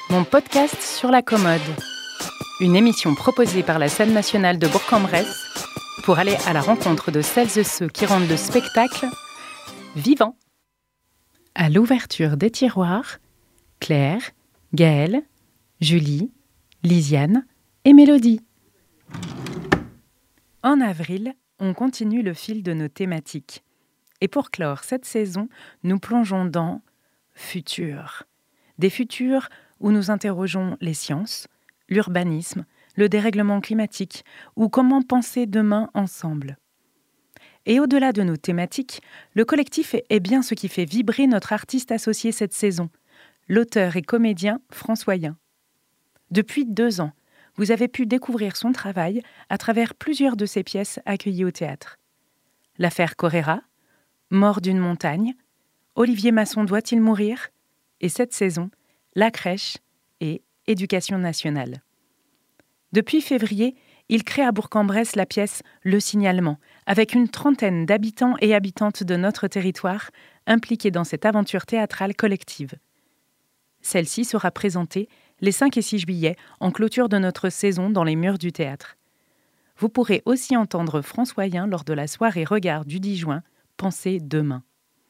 Mon podcast sur la commode. Une émission proposée par la Scène nationale de Bourg-en-Bresse pour aller à la rencontre de celles et ceux qui rendent le spectacle vivant. À l'ouverture des tiroirs, Claire, Gaëlle, Julie, Lisiane et Mélodie. En avril, on continue le fil de nos thématiques. Et pour clore cette saison, nous plongeons dans Futur. Des futurs où nous interrogeons les sciences, l'urbanisme, le dérèglement climatique ou comment penser demain ensemble. Et au-delà de nos thématiques, le collectif est bien ce qui fait vibrer notre artiste associé cette saison, l'auteur et comédien François Yin. Depuis 2 ans, vous avez pu découvrir son travail à travers plusieurs de ses pièces accueillies au théâtre. L'affaire Correra, Mort d'une montagne, Olivier Masson doit-il mourir ? Et cette saison, La crèche et Éducation nationale. Depuis février, il crée à Bourg-en-Bresse la pièce Le Signalement, avec une 30aine d'habitants et habitantes de notre territoire impliqués dans cette aventure théâtrale collective. Celle-ci sera présentée les 5 et 6 juillet en clôture de notre saison dans les murs du théâtre. Vous pourrez aussi entendre François Yin lors de la soirée Regard du 10 juin, Pensez demain.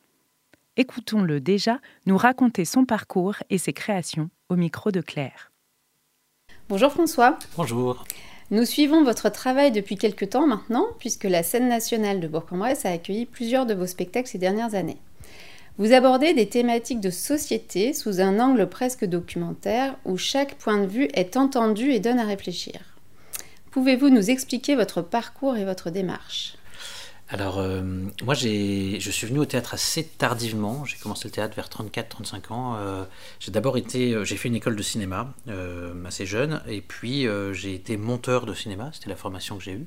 Écoutons-le déjà nous raconter son parcours et ses créations au micro de Claire. Bonjour François. Bonjour. Nous suivons votre travail depuis quelques temps maintenant, puisque la Scène nationale de Bourg-en-Bresse a accueilli plusieurs de vos spectacles ces dernières années. Vous abordez des thématiques de société sous un angle presque documentaire, où chaque point de vue est entendu et donne à réfléchir. Pouvez-vous nous expliquer votre parcours et votre démarche ? Alors, moi, je suis venu au théâtre assez tardivement. J'ai commencé le théâtre vers 34-35 ans. J'ai fait une école de cinéma assez jeune, et puis j'ai été monteur de cinéma. C'était la formation que j'ai eue.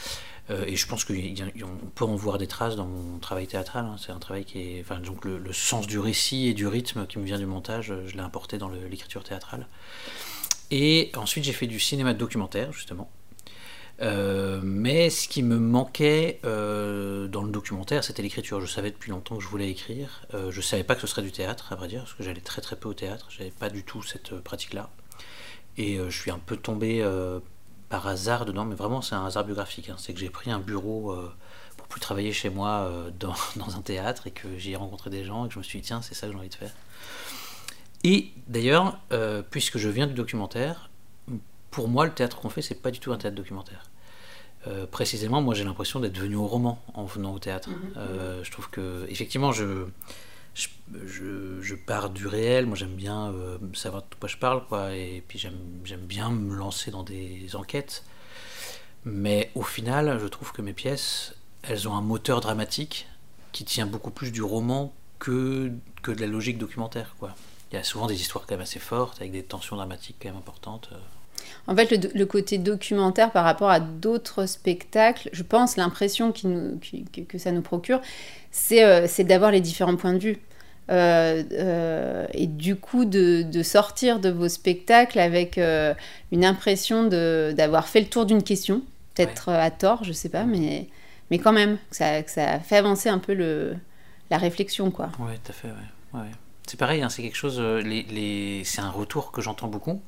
Et je pense qu'on peut en voir des traces dans mon travail théâtral. Hein. C'est un travail qui est... Enfin, donc le sens du récit et du rythme qui me vient du montage, je l'ai importé dans l'écriture théâtrale. Et ensuite, j'ai fait du cinéma documentaire, justement. Mais ce qui me manquait dans le documentaire, c'était l'écriture. Je savais depuis longtemps que je voulais écrire. Je savais pas que ce serait du théâtre, à vrai dire, parce que j'allais très très peu au théâtre. J'avais pas du tout cette pratique-là. Et je suis un peu tombé par hasard dedans, mais vraiment c'est un hasard biographique. Hein. C'est que j'ai pris un bureau pour plus travailler chez moi dans un théâtre, et que j'y ai rencontré des gens et que je me suis dit tiens, c'est ça que j'ai envie de faire. Et d'ailleurs, puisque je viens du documentaire, pour moi, le théâtre qu'on fait, c'est pas du tout un théâtre documentaire. Précisément, moi, j'ai l'impression d'être venu au roman en venant au théâtre. Je trouve que, effectivement, je pars du réel. Moi, j'aime bien savoir de quoi je parle, quoi. Et puis, j'aime bien me lancer dans des enquêtes. Mais au final, je trouve que mes pièces, elles ont un moteur dramatique qui tient beaucoup plus du roman que de la logique documentaire, quoi. Il y a souvent des histoires quand même assez fortes, avec des tensions dramatiques quand même importantes. En fait, le côté documentaire par rapport à d'autres spectacles, je pense, l'impression que ça nous procure, c'est d'avoir les différents points de vue. Et du coup, de sortir de vos spectacles avec une impression d'avoir fait le tour d'une question, peut-être à tort, je sais pas, mais quand même, que ça fait avancer un peu la réflexion, quoi. Oui, tout à fait, ouais. C'est pareil, hein, c'est quelque chose, c'est un retour que j'entends beaucoup.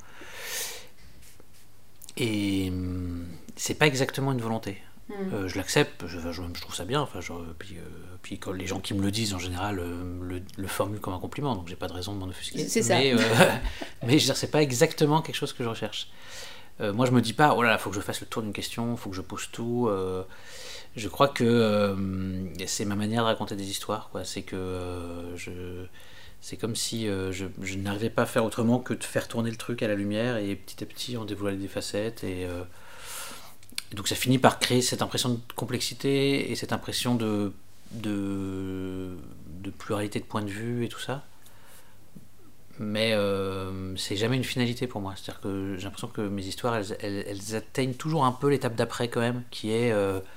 Et c'est pas exactement une volonté. Je l'accepte, je trouve ça bien. Enfin, puis quand les gens qui me le disent, en général, le formulent comme un compliment, donc j'ai pas de raison de m'en offusquer. C'est ça. Mais je veux dire, c'est pas exactement quelque chose que je recherche. Moi, je me dis pas, oh là là, faut que je fasse le tour d'une question, faut que je pose tout. Je crois que c'est ma manière de raconter des histoires, quoi. C'est que c'est comme si je n'arrivais pas à faire autrement que de faire tourner le truc à la lumière, et petit à petit on dévoilait des facettes, et donc ça finit par créer cette impression de complexité et cette impression de pluralité de points de vue et tout ça. Mais c'est jamais une finalité pour moi. C'est-à-dire que j'ai l'impression que mes histoires elles atteignent toujours un peu l'étape d'après quand même, qui est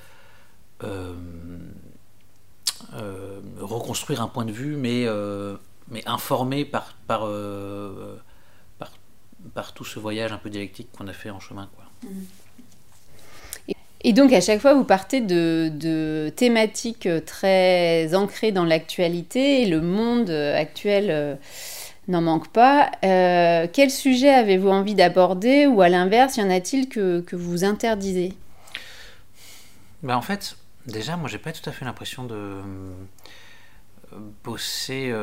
reconstruire un point de vue, mais informé par tout ce voyage un peu dialectique qu'on a fait en chemin, quoi. Et donc à chaque fois vous partez de thématiques très ancrées dans l'actualité, et le monde actuel n'en manque pas. Quel sujet avez-vous envie d'aborder ou à l'inverse, y en a-t-il que vous interdisez ? En fait, déjà, moi, j'ai pas tout à fait l'impression de bosser.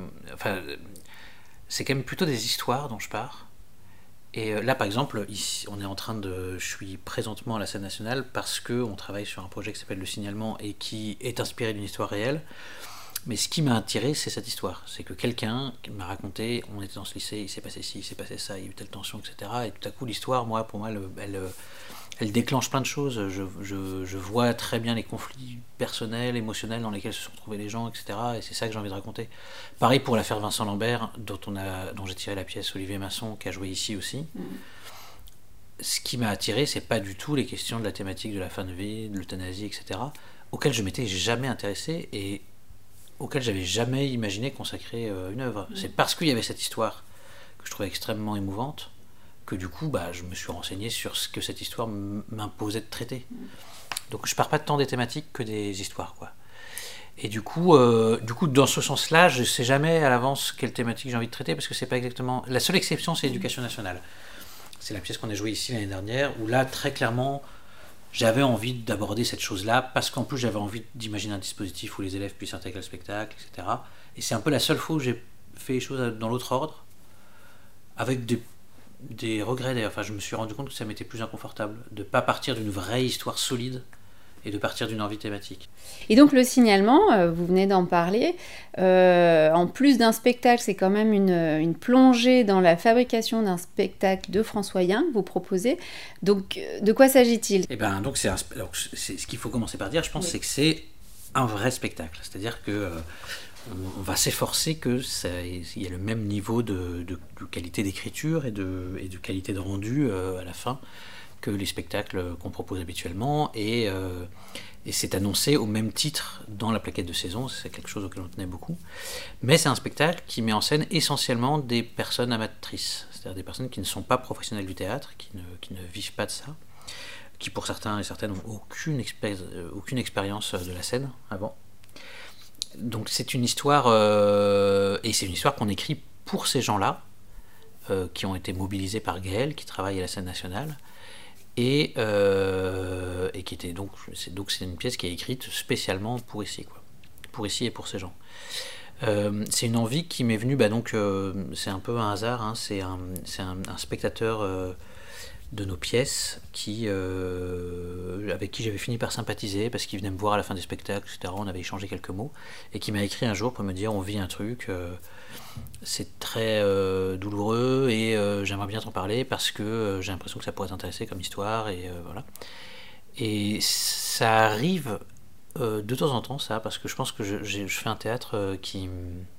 C'est quand même plutôt des histoires dont je pars. Et là, par exemple, ici, je suis présentement à la Scène nationale parce qu'on travaille sur un projet qui s'appelle Le Signalement et qui est inspiré d'une histoire réelle. Mais ce qui m'a attiré, c'est cette histoire. C'est que quelqu'un m'a raconté, on était dans ce lycée, il s'est passé ci, il s'est passé ça, il y a eu telle tension, etc. Et tout à coup, l'histoire, pour moi, elle déclenche plein de choses. Je vois très bien les conflits personnels, émotionnels dans lesquels se sont trouvés les gens, etc. Et c'est ça que j'ai envie de raconter. Pareil pour l'affaire Vincent Lambert, dont j'ai tiré la pièce Olivier Masson, qui a joué ici aussi. Ce qui m'a attiré, c'est pas du tout les questions de la thématique de la fin de vie, de l'euthanasie, etc., auxquelles je m'étais jamais intéressé et auxquelles j'avais jamais imaginé consacrer une œuvre. C'est parce qu'il y avait cette histoire que je trouvais extrêmement émouvante que du coup, je me suis renseigné sur ce que cette histoire m'imposait de traiter. Donc je pars pas tant des thématiques que des histoires, quoi. Et du coup, dans ce sens-là, je sais jamais à l'avance quelle thématique j'ai envie de traiter parce que c'est pas exactement. La seule exception, c'est l'éducation nationale. C'est la pièce qu'on a jouée ici l'année dernière où là, très clairement, j'avais envie d'aborder cette chose-là parce qu'en plus, j'avais envie d'imaginer un dispositif où les élèves puissent intégrer le spectacle, etc. Et c'est un peu la seule fois où j'ai fait les choses dans l'autre ordre, avec des regrets d'ailleurs. Enfin, je me suis rendu compte que ça m'était plus inconfortable de ne pas partir d'une vraie histoire solide et de partir d'une envie thématique. Et donc le signalement, vous venez d'en parler, en plus d'un spectacle, c'est quand même une plongée dans la fabrication d'un spectacle de François Yin que vous proposez. Donc de quoi s'agit-il ? Donc c'est ce qu'il faut commencer par dire, je pense, c'est que c'est un vrai spectacle. C'est-à-dire que on va s'efforcer qu'il y ait le même niveau de qualité d'écriture et de qualité de rendu à la fin que les spectacles qu'on propose habituellement, et c'est annoncé au même titre dans la plaquette de saison. C'est quelque chose auquel on tenait beaucoup, mais c'est un spectacle qui met en scène essentiellement des personnes amatrices, c'est-à-dire des personnes qui ne sont pas professionnelles du théâtre, qui ne vivent pas de ça, qui pour certains et certaines n'ont aucune expérience de la scène avant. Donc c'est une histoire, et c'est une histoire qu'on écrit pour ces gens-là, qui ont été mobilisés par Gaël, qui travaille à la Scène nationale, et qui était c'est une pièce qui est écrite spécialement pour ici, quoi. Pour ici et pour ces gens. C'est une envie qui m'est venue, c'est un peu un hasard, hein, c'est un spectateur de nos pièces avec qui j'avais fini par sympathiser parce qu'il venait me voir à la fin des spectacles, etc. On avait échangé quelques mots et qui m'a écrit un jour pour me dire on vit un truc, c'est très douloureux et j'aimerais bien t'en parler parce que j'ai l'impression que ça pourrait t'intéresser comme histoire, et voilà. Et ça arrive de temps en temps, ça, parce que je pense que je fais un théâtre qui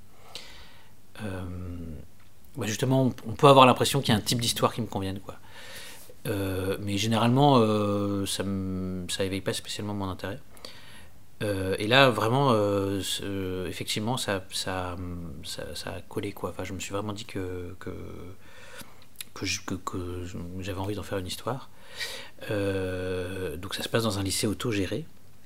justement on peut avoir l'impression qu'il y a un type d'histoire qui me convienne, quoi. Mais généralement ça éveille pas spécialement mon intérêt, et là vraiment effectivement ça a collé, quoi. Enfin, je me suis vraiment dit que j'avais envie d'en faire une histoire. Donc ça se passe dans un lycée autogéré,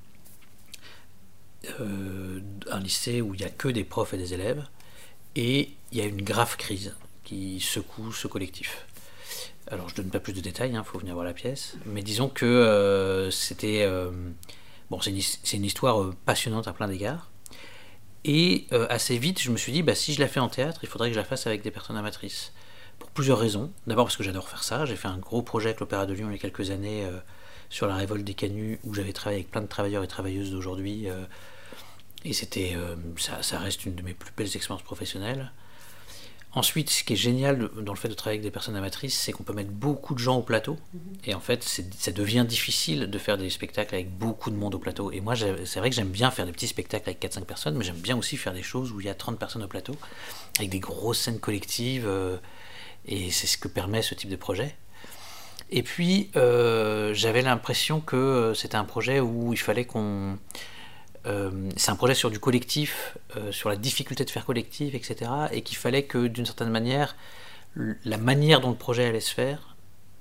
un lycée où il n'y a que des profs et des élèves, et il y a une grave crise qui secoue ce collectif. Alors je donne pas plus de détails, faut venir voir la pièce, mais disons que c'est une histoire passionnante à plein d'égards, et assez vite je me suis dit si je la fais en théâtre, il faudrait que je la fasse avec des personnes amatrices, pour plusieurs raisons. D'abord parce que j'adore faire ça, j'ai fait un gros projet avec l'Opéra de Lyon il y a quelques années sur la révolte des canuts, où j'avais travaillé avec plein de travailleurs et travailleuses d'aujourd'hui, et c'était ça reste une de mes plus belles expériences professionnelles. Ensuite, ce qui est génial dans le fait de travailler avec des personnes amatrices, c'est qu'on peut mettre beaucoup de gens au plateau. Et en fait, ça devient difficile de faire des spectacles avec beaucoup de monde au plateau. Et moi, c'est vrai que j'aime bien faire des petits spectacles avec 4-5 personnes, mais j'aime bien aussi faire des choses où il y a 30 personnes au plateau, avec des grosses scènes collectives. Et c'est ce que permet ce type de projet. Et puis, j'avais l'impression que c'était un projet où il fallait qu'on... c'est un projet sur du collectif, sur la difficulté de faire collectif, etc. Et qu'il fallait que, d'une certaine manière, la manière dont le projet allait se faire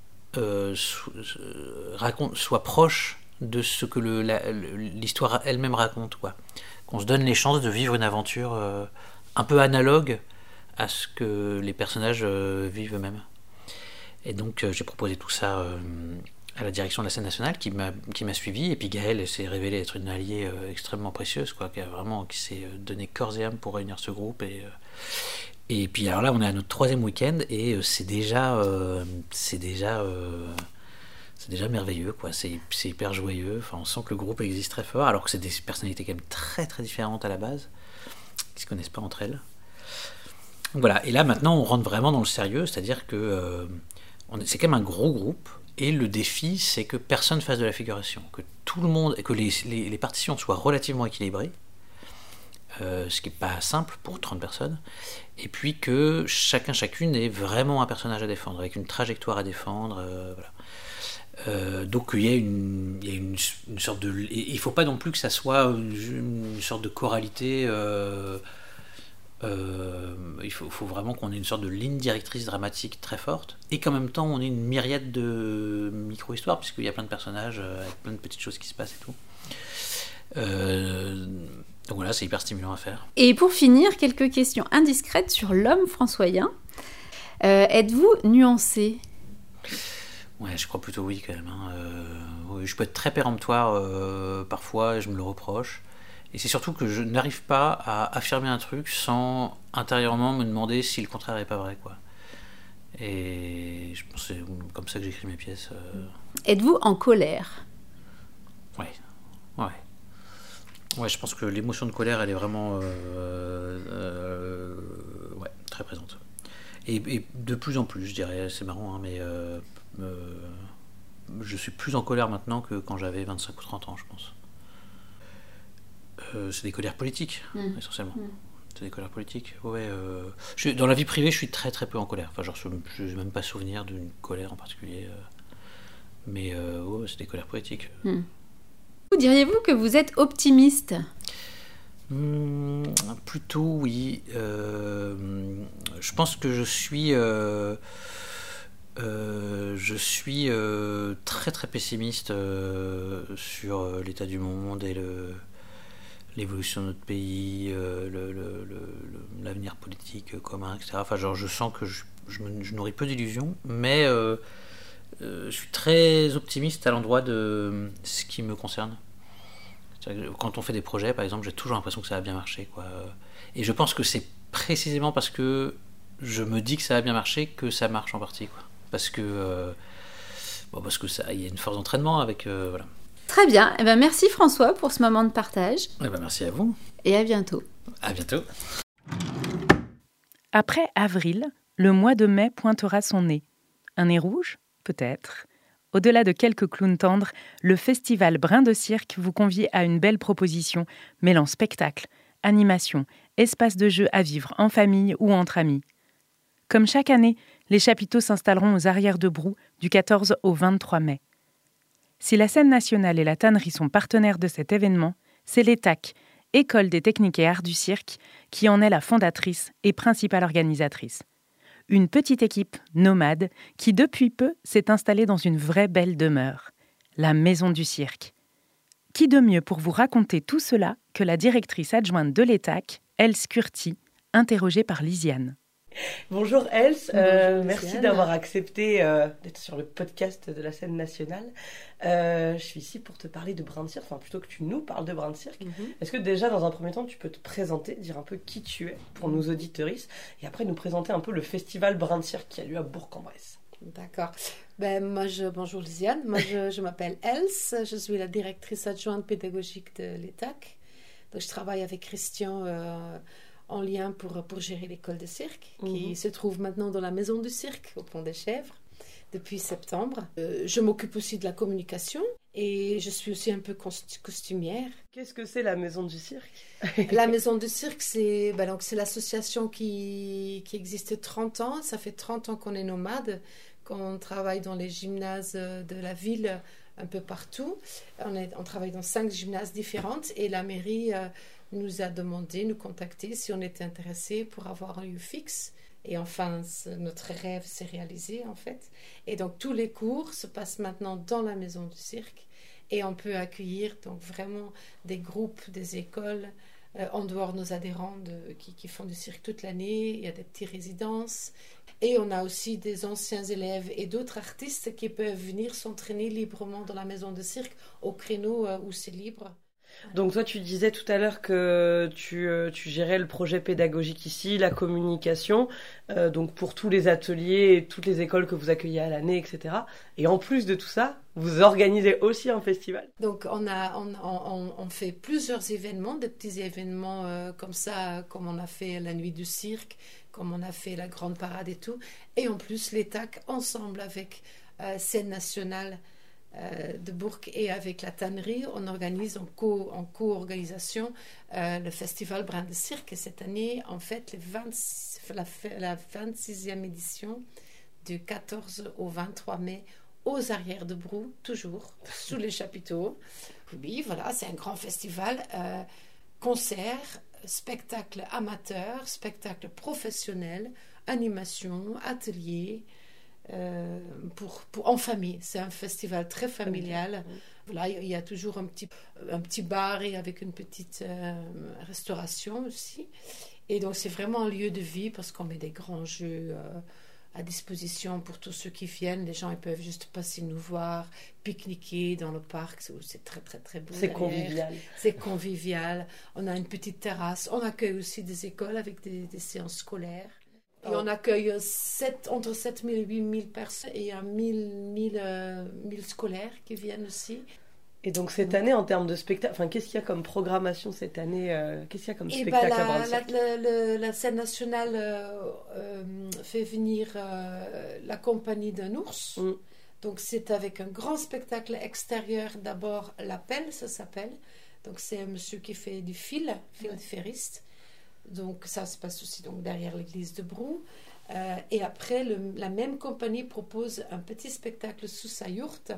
soit proche de ce que l'histoire elle-même raconte, quoi. Qu'on se donne les chances de vivre une aventure un peu analogue à ce que les personnages vivent eux-mêmes. Et donc j'ai proposé tout ça à la direction de la scène nationale qui m'a suivi, et puis Gaëlle s'est révélée être une alliée extrêmement précieuse, quoi, qui s'est donné corps et âme pour réunir ce groupe, et puis alors là on est à notre 3e week-end et c'est déjà merveilleux, quoi. C'est hyper joyeux, enfin, on sent que le groupe existe très fort, alors que c'est des personnalités quand même très très différentes à la base, qui se connaissent pas entre elles. Donc voilà, et là maintenant on rentre vraiment dans le sérieux, c'est-à-dire que c'est quand même un gros groupe, et le défi c'est que personne fasse de la figuration, que tout le monde, et que les partitions soient relativement équilibrées, ce qui n'est pas simple pour 30 personnes, et puis que chacune ait vraiment un personnage à défendre, avec une trajectoire à défendre, voilà. Donc il y a une sorte de... Il ne faut pas non plus que ça soit une sorte de choralité, il faut vraiment qu'on ait une sorte de ligne directrice dramatique très forte, et qu'en même temps on ait une myriade de micro-histoires, puisqu'il y a plein de personnages avec plein de petites choses qui se passent et tout. Donc voilà, c'est hyper stimulant à faire. Et pour finir, quelques questions indiscrètes sur l'homme françoisien. Êtes-vous nuancé ? Ouais, je crois plutôt oui quand même. Oui, je peux être très péremptoire parfois, et je me le reproche. Et c'est surtout que je n'arrive pas à affirmer un truc sans intérieurement me demander si le contraire n'est pas vrai, quoi. Et je pense que c'est comme ça que j'écris mes pièces. Êtes-vous en colère ? Ouais, je pense que l'émotion de colère, elle est vraiment très présente. Et de plus en plus, je dirais, c'est marrant, hein, mais je suis plus en colère maintenant que quand j'avais 25 ou 30 ans, je pense. C'est des colères politiques, essentiellement. C'est des colères politiques. Ouais, dans la vie privée, je suis très très peu en colère. Enfin, genre, je n'ai même pas souvenir d'une colère en particulier. Mais ouais, c'est des colères politiques. Diriez-vous que vous êtes optimiste ? Plutôt oui. Je pense que je suis très très pessimiste sur l'état du monde et l'évolution de notre pays, l'avenir politique commun, etc. Enfin, genre, je sens que je nourris peu d'illusions, mais je suis très optimiste à l'endroit de ce qui me concerne. Quand on fait des projets, par exemple, j'ai toujours l'impression que ça va bien marcher, quoi. Et je pense que c'est précisément parce que je me dis que ça va bien marcher que ça marche en partie, quoi. Parce que ça, il y a une force d'entraînement avec, voilà. Très bien. Eh ben, merci François pour ce moment de partage. Eh ben, merci à vous. Et à bientôt. À bientôt. Après avril, le mois de mai pointera son nez. Un nez rouge ? Peut-être. Au-delà de quelques clowns tendres, le festival Brin de Cirque vous convie à une belle proposition mêlant spectacle, animation, espace de jeu à vivre en famille ou entre amis. Comme chaque année, les chapiteaux s'installeront aux arrières de Brou du 14 au 23 mai. Si la scène nationale et la tannerie sont partenaires de cet événement, c'est l'ETAC, École des techniques et arts du cirque, qui en est la fondatrice et principale organisatrice. Une petite équipe nomade qui, depuis peu, s'est installée dans une vraie belle demeure, la Maison du Cirque. Qui de mieux pour vous raconter tout cela que la directrice adjointe de l'ETAC, Else Curti, interrogée par Lisiane. Bonjour Else, Bonjour, merci Lisiane. d'avoir accepté d'être sur le podcast de la scène nationale. Je suis ici pour te parler de Brin de Cirque, enfin plutôt que tu nous parles de Brin de Cirque. Est-ce que déjà dans un premier temps tu peux te présenter, dire un peu qui tu es pour nos auditeuristes, et après nous présenter un peu le festival Brin de Cirque qui a lieu à Bourg-en-Bresse. D'accord. Bonjour Lisiane, je m'appelle Else, je suis la directrice adjointe pédagogique de l'ETAC. Donc je travaille avec Christian en lien pour gérer l'école de cirque qui se trouve maintenant dans la Maison du Cirque au Pont des Chèvres depuis septembre. Je m'occupe aussi de la communication et je suis aussi un peu costumière. Qu'est-ce que c'est la Maison du Cirque ? La Maison du Cirque, c'est l'association qui existe 30 ans. Ça fait 30 ans qu'on est nomade, qu'on travaille dans les gymnases de la ville un peu partout. On travaille dans 5 gymnases différentes et la mairie nous a demandé, nous contacter si on était intéressé pour avoir un lieu fixe. Et enfin, notre rêve s'est réalisé en fait. Et donc tous les cours se passent maintenant dans la Maison du Cirque et on peut accueillir donc vraiment des groupes, des écoles en dehors de nos adhérents qui font du cirque toute l'année. Il y a des petites résidences. Et on a aussi des anciens élèves et d'autres artistes qui peuvent venir s'entraîner librement dans la maison de cirque au créneau où c'est libre. Donc toi, tu disais tout à l'heure que tu gérais le projet pédagogique ici, la communication, donc pour tous les ateliers et toutes les écoles que vous accueillez à l'année, etc. Et en plus de tout ça, vous organisez aussi un festival. Donc on fait plusieurs événements, des petits événements comme ça, comme on a fait la nuit du cirque, comme on a fait la grande parade et tout. Et en plus, les TAC, ensemble avec Scène Nationale de Bourg et avec la tannerie, on organise en co-organisation le festival Brin de Cirque. Et cette année, en fait, la 26e édition du 14 au 23 mai aux arrières de Brou, toujours, sous les chapiteaux. Oui, voilà, c'est un grand festival. Concert, spectacle amateur, spectacle professionnel, animation, atelier. En famille, c'est un festival très familial. Voilà, il y a toujours un petit bar et avec une petite restauration aussi. Et donc c'est vraiment un lieu de vie parce qu'on met des grands jeux à disposition pour tous ceux qui viennent. Les gens ils peuvent juste passer nous voir, pique-niquer dans le parc. C'est très très très beau. C'est convivial. C'est convivial. On a une petite terrasse. On accueille aussi des écoles avec des séances scolaires. Et on accueille entre 7 000 et 8 000 personnes et il y a 1000 scolaires qui viennent aussi. Et donc cette année, en termes de spectacle, qu'est-ce qu'il y a comme programmation cette année? Qu'est-ce qu'il y a comme spectacle à Brun-de-Cirque? La scène nationale fait venir la compagnie d'un ours. Donc c'est avec un grand spectacle extérieur. D'abord l'Appel, ça s'appelle. Donc c'est un monsieur qui fait du fil de ferriste. Donc ça se passe aussi donc, derrière l'église de Brou. Et après, la même compagnie propose un petit spectacle sous sa yourte,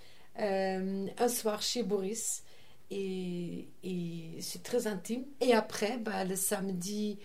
un soir chez Boris. Et c'est très intime. Et après, le samedi,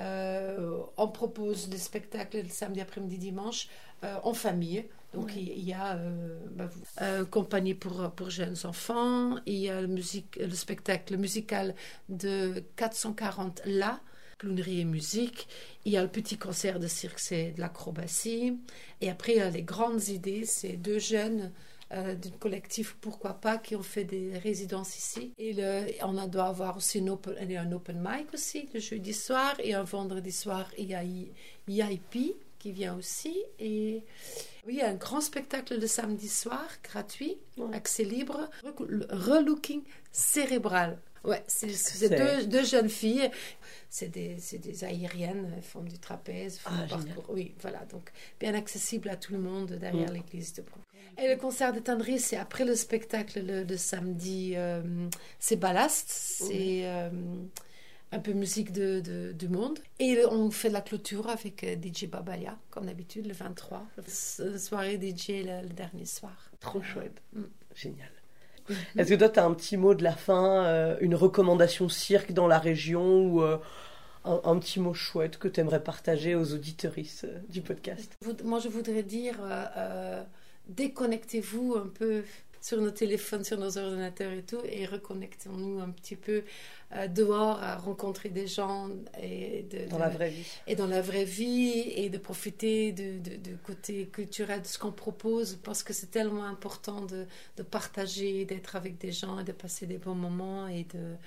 on propose le spectacle le samedi après-midi, dimanche, en famille. Donc il y a compagnie pour jeunes enfants, il y a le spectacle musical de 440 là, clownerie et musique, il y a le petit concert de cirque, c'est de l'acrobatie, et après il y a les grandes idées, c'est 2 jeunes d'un collectif Pourquoi Pas qui ont fait des résidences ici, et on doit avoir aussi un open mic aussi le jeudi soir, et un vendredi soir il y a EIP qui vient aussi, et oui, il y a un grand spectacle le samedi soir, gratuit, accès libre, relooking cérébral. Ouais, c'est 2 jeunes filles, c'est des aériennes, elles font du trapèze, oui, voilà, donc bien accessible à tout le monde derrière l'église de Brou. Et le concert de tannerie, c'est après le spectacle de samedi, c'est Ballast, c'est un peu musique du monde. Et on fait la clôture avec DJ Babalia, comme d'habitude, le 23. La soirée DJ le dernier soir. Trop chouette. Génial. Est-ce que toi, tu as un petit mot de la fin, une recommandation cirque dans la région ou un petit mot chouette que tu aimerais partager aux auditeuristes du podcast? Moi, je voudrais dire, déconnectez-vous un peu sur nos téléphones, sur nos ordinateurs et tout, et reconnectons-nous un petit peu dehors à rencontrer des gens dans la vraie vie. Et dans la vraie vie, et de profiter du côté culturel de ce qu'on propose, parce que c'est tellement important de partager, d'être avec des gens et de passer des bons moments et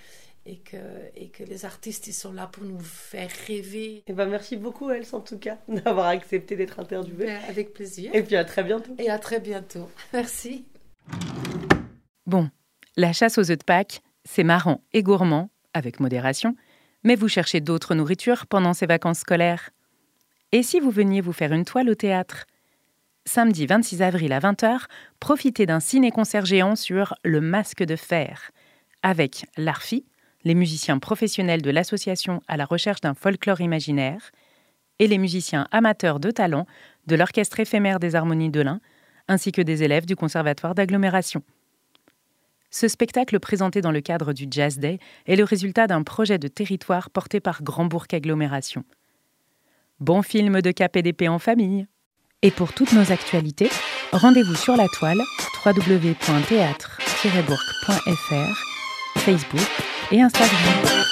que les artistes ils sont là pour nous faire rêver. Et merci beaucoup Else en tout cas d'avoir accepté d'être interviewée. Avec plaisir. Et puis à très bientôt. Et à très bientôt. Merci. Bon, la chasse aux œufs de Pâques, c'est marrant et gourmand, avec modération, mais vous cherchez d'autres nourritures pendant ces vacances scolaires. Et si vous veniez vous faire une toile au théâtre? Samedi 26 avril à 20h, profitez d'un ciné-concert géant sur Le Masque de Fer, avec l'ARFI, les musiciens professionnels de l'association à la recherche d'un folklore imaginaire, et les musiciens amateurs de talent de l'Orchestre éphémère des Harmonies de l'Ain, ainsi que des élèves du Conservatoire d'agglomération. Ce spectacle présenté dans le cadre du Jazz Day est le résultat d'un projet de territoire porté par Grand Bourg Agglomération. Bon film de KPDP en famille. Et pour toutes nos actualités, rendez-vous sur la toile www.théâtre-bourg.fr, Facebook et Instagram.